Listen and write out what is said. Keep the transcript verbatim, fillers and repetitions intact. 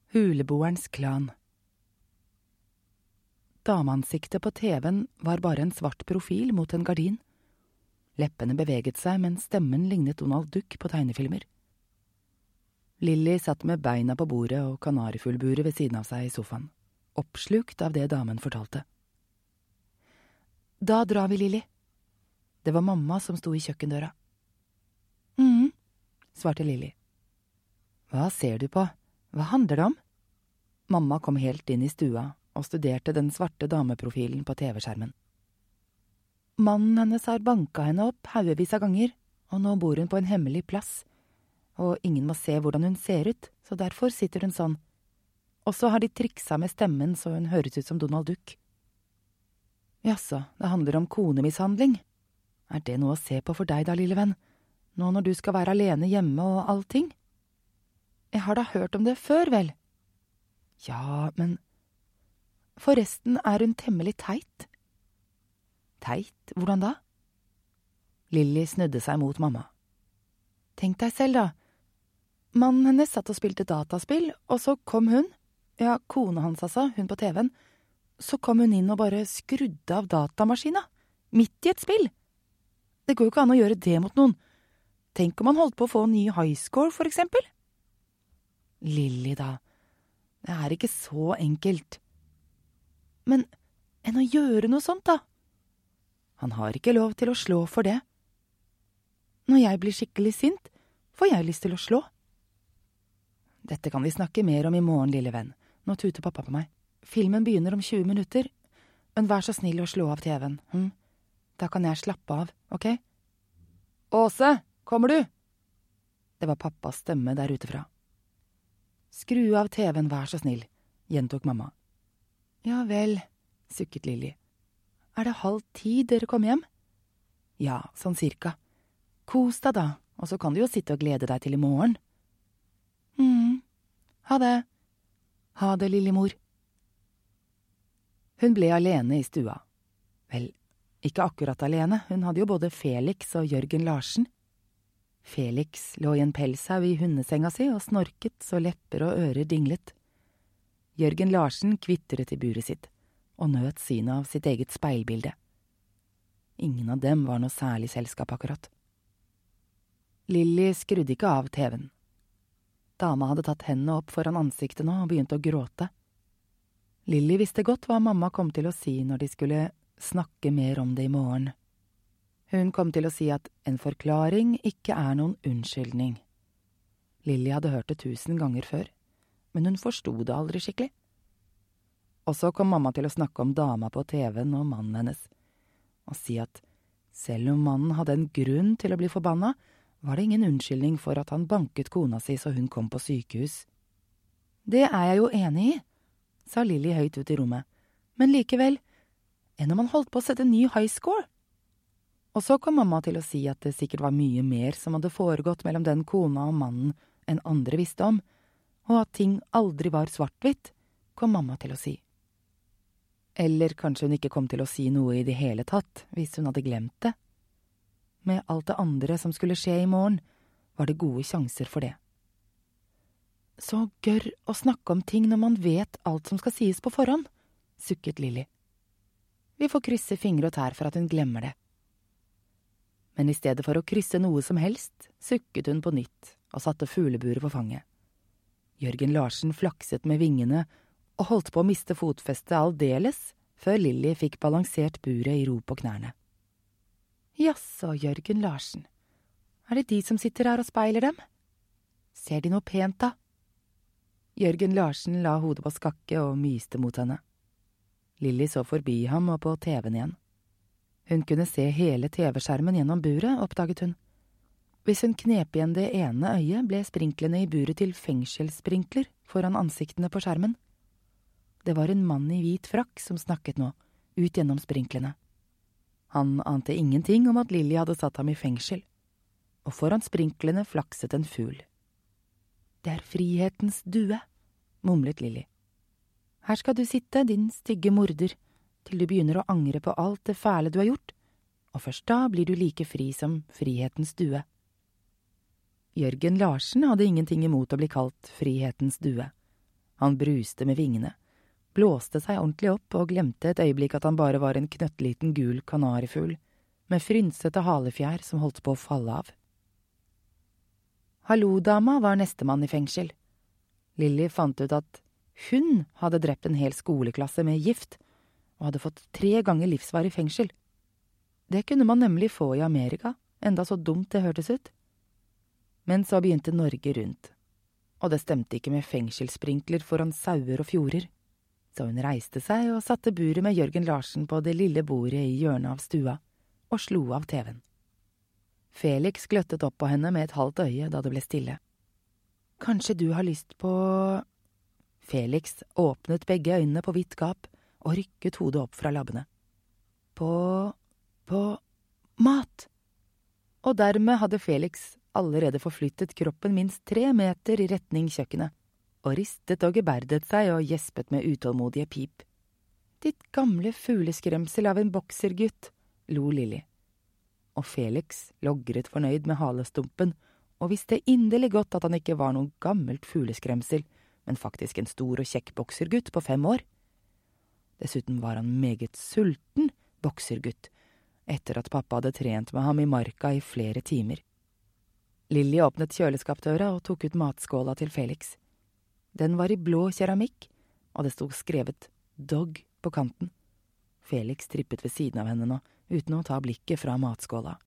Huleboerens klan. Dameansiktet på T V-en var bare en svart profil mot en gardin. Leppene beveget seg, men stemmen lignet Donald Duck på tegnefilmer. Lilly satt med beina på bordet og kanarifuglburet ved siden av seg i sofaen, oppslukt av det damen fortalte. Da drar vi, Lilly. Det var mamma som sto i kjøkkendøra. Mhm, svarte Lilly. Hva ser du på? Hva handler det om? Mamma kom helt inn i stua og studerte den svarte dameprofilen på T V-skjermen. Mannen hennes har banka henne opp haugevis av ganger, og nå bor hun på en hemmelig plass. Og ingen må se hvordan hun ser ut, så derfor sitter hun sånn. Og så har de triksa med stemmen så hun høres ut som Donald Duck. Jaså, det handler om konemishandling. Er det noe å se på for deg da, lille venn, nå når du skal være alene hjemme og allting? Jeg har da hørt om det før, vel? Ja, men… Forresten er hun temmelig teit. Teit? Hvordan da? Lilly snudde seg mot mamma. Tenk deg selv da. Mannen hennes satt og spilte dataspill, og så kom hun, ja, kone hans altså, hun på T V-en, så kom hun inn og bare skrudde av datamaskina, midt i et spill. Det går jo ikke an å gjøre det mot noen. Tenk om han holdt på å få en ny high score, for eksempel. Lilly da, det er ikke så enkelt. Men enn å gjøre noe sånt da? Han har ikke lov til å slå for det. Når jeg blir skikkelig sint, får jeg lyst til å slå. Dette kan vi snakke mer om i morgen, lille venn. Nå tuter pappa på meg. Filmen begynner om tjue minutter. Men vær så snill å slå av T V-en. Hm? Da kan jeg slappe av, ok? Åse, kommer du? Det var pappas stemme der utefra. Skru av T V-en, vær så snill, gjentok mamma. Ja vel, sukket Lilly. Er det halv ti dere kom hjem? Ja, sånn cirka. Kos deg da, og så kan du jo sitte og glede deg til i morgen. Mhm, ha det. Ha det, lille mor. Hun ble alene i stua. Vel, ikke akkurat alene, hun hadde jo både Felix og Jørgen Larsen. Felix lå i en pelshaug i hundesenga si og snorket så lepper og ører dinglet. Jørgen Larsen kvitret i buret sitt, og nøt synet av sitt eget speilbilde. Ingen av dem var noe særlig selskap akkurat. Lilly skrudde ikke av T V-en. Dama hadde tatt hendene opp foran ansiktet nå og begynte å gråte. Lilly visste godt hva mamma kom til å si når de skulle snakke mer om det i morgen. Hun kom til å si at en forklaring ikke er noen unnskyldning. Lilly hadde hørt det tusen ganger før, men hun forstod det aldri skikkelig. Og så kom mamma til å snakke om dama på T V-en og mannen hennes, og si at selv om mannen hadde en grunn til å bli forbanna, var det ingen unnskyldning for at han banket kona si så hun kom på sykehus. Det er jeg jo enig i, sa Lilly høyt ut i rommet, men likevel, enn om han holdt på å sette en ny high score? Og så kom mamma til å si at det sikkert var mye mer som hadde foregått mellom den kona og mannen enn andre visste om, og at ting aldri var svart-hvitt, kom mamma til å si. Eller kanskje hun ikke kom til å si noe i det hele tatt, hvis hun hadde glemt det. Med alt det andre som skulle skje i morgen, var det gode sjanser for det. Så gørr å snakke om ting når man vet alt som skal sies på forhånd, sukket Lilly. Vi får krysse fingre og tær for at hun glemmer det. Men i stedet for å krysse noe som helst, sukket hun på nytt og satte fugleburet på fanget. Jørgen Larsen flakset med vingene og holdt på å miste fotfestet aldeles, før Lilly fikk balansert buret i ro på knærne. Jaså, Jørgen Larsen, er det de som sitter her og speiler dem? Ser de noe pent da? Jørgen Larsen la hodet på skakke og myste mot henne. Lilly så forbi ham og på T V-en igjen. Hun kunne se hele T V-skjermen gjennom buret, oppdaget hun. Hvis hun knep igjen det ene øyet, ble sprinklene i buret til fengselssprinkler foran ansiktene på skjermen. Det var en mann i hvit frakk som snakket nå, ut gjennom sprinklene. Han ante ingenting om at Lilly hadde satt ham i fengsel, og foran sprinklene flakset en fugl. Det er frihetens due, mumlet Lilly. Her skal du sitte, din stygge morder, til du begynner å angre på alt det fæle du har gjort, og først da blir du like fri som frihetens due. Jørgen Larsen hadde ingenting imot å bli kalt frihetens due, Han bruste med vingene, blåste seg ordentlig opp og glemte et øyeblikk at han bare var en knøttliten gul kanarifugl, med frynsete halefjær som holdt på å falle av. Hallo-dama var nestemann i fengsel. Lilly fant ut at hun hadde drept en hel skoleklasse med gift, og hadde fått tre ganger livsvarig fengsel. Det kunne man nemlig få i Amerika, enda så dumt det hørtes ut. Men så begynte Norge rundt, og det stemte ikke med fengselssprinkler foran sauer og fjorder. Så hun reiste seg og satte buret med Jørgen Larsen på det lille bordet i hjørnet av stua, og slo av T V-en. Felix gløttet opp på henne med et halvt øye da det ble stille. Kanskje du har lyst på… Felix åpnet begge øynene på vidt gap og rykket hodet opp fra labbene. På… på… mat! Og dermed hadde Felix allerede forflyttet kroppen minst tre meter i retning kjøkkenet, og ristet og geberdet seg og gjespet med utålmodige pip. Ditt gamle fugleskremsel av en boksergutt, lo Lilly. Og Felix logret fornøyd med halestumpen, og visste inderlig godt at han ikke var noen gammelt fugleskremsel, men faktisk en stor og kjekk boksergutt på fem år. Dessuten var han meget sulten boksergutt, etter at pappa hadde trent med ham i marka i flere timer. Lilly åpnet kjøleskapdøra og tok ut matskåla til Felix. Den var i blå keramikk, og det stod skrevet «Dog» på kanten. Felix trippet ved siden av henne nå, uten å ta blikket fra matskåla.